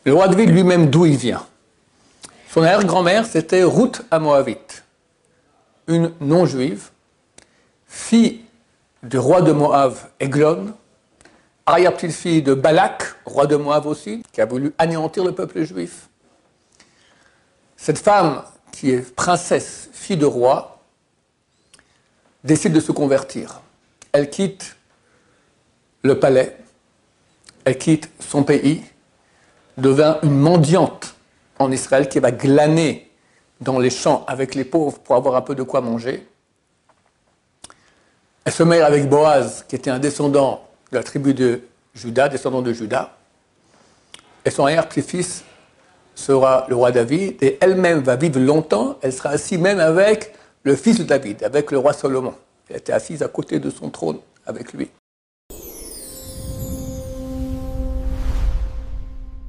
Le roi David lui-même, d'où il vient? Son arrière-grand-mère, c'était Ruth Moabite, une non-juive, fille du roi de Moab, Eglon, arrière-petite-fille de Balak, roi de Moab aussi, qui a voulu anéantir le peuple juif. Cette femme, qui est princesse, fille de roi, décide de se convertir. Elle quitte le palais, elle quitte son pays, devint une mendiante en Israël qui va glaner dans les champs avec les pauvres pour avoir un peu de quoi manger. Elle se marie avec Boaz, qui était un descendant de la tribu de Juda, descendant de Juda. Et son arrière-petit-fils sera le roi David, et elle-même va vivre longtemps. Elle sera assise même avec le fils de David, avec le roi Salomon. Elle était assise à côté de son trône avec lui.